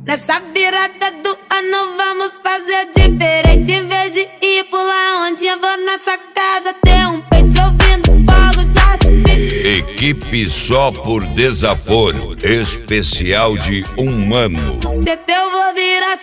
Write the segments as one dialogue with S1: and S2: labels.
S1: Nessa virada do ano vamos fazer diferente. Em vez de ir pular onde eu vou nessa casa ter um peito ouvindo fogo já se vi.
S2: Equipe só por desaforo, especial de 1 ano.
S1: Se eu vou virar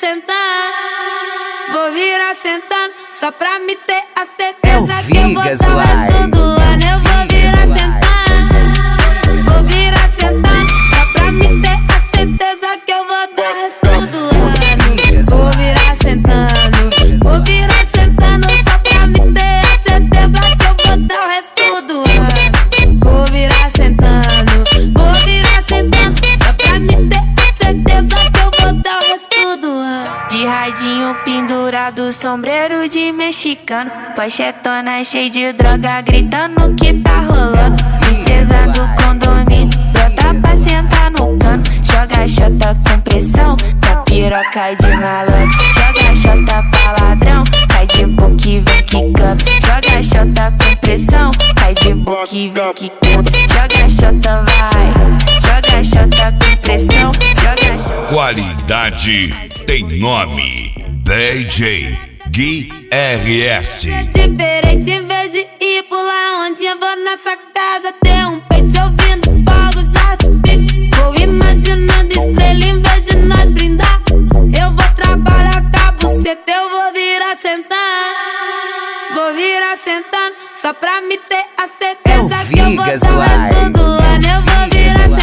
S1: sentando, só pra me ter a certeza que eu vou dar o resto do ano. Eu vou virar sentando, só pra me ter a certeza que eu vou dar o resto do ano. Vou virar sentando, só pra me ter a certeza que eu vou dar o resto do ano. Vou virar sentando, só pra me ter a certeza que eu vou dar o resto do ano. De radinho pendurado, sombreiro de mexicano, pochetona cheia de droga, gritando que tá rolando. Princesa do condomínio, brota pra sentar no cano. Joga xota com pressão, na piroca de malandro. Joga xota pra ladrão, cai de boca e vem quicando. Joga xota com pressão, cai de boca e vem quicando. Joga xota, vai, joga xota com pressão. Joga xota.
S2: Qualidade tem nome, DJ Gui RS.
S1: Diferente, em vez de ir pular onde eu vou nessa casa ter um peito ouvindo fogo já se vi. Vou imaginando estrela em vez de nós brindar. Eu vou trabalhar com a buceta, eu vou virar sentando, só pra me ter a certeza que eu vou dar o resto do ano. Eu vou virar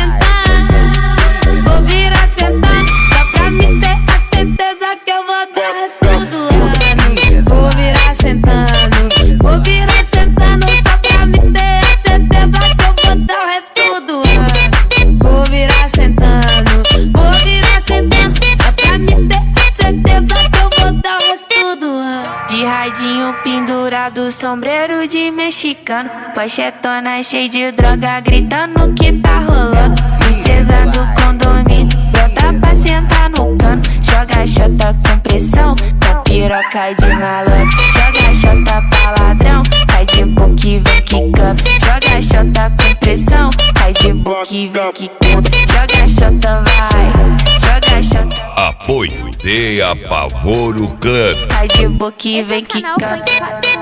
S1: sentando, só pra me ter a certeza que eu vou dar o resto do ano. Vou virar sentando, só pra me ter a certeza que eu vou dar o resto do ano. Vou virar sentando, só pra me ter a certeza que eu vou dar o resto do ano. De radinho pendurado, sombreiro de mexicano, pochetona cheia de droga, gritando que tá rolando. Princesa do condomínio, brota pra sentar no cano. Joga xota com pressão, na piroca de malandro. Joga xota pra ladrão, cai de boca e vem quicando. Joga xota com pressão, cai de boca e vem quicando. Joga xota, vai, joga xota.
S2: Apoio de Apavoro Clã.
S1: Cai de boca e vem quicando.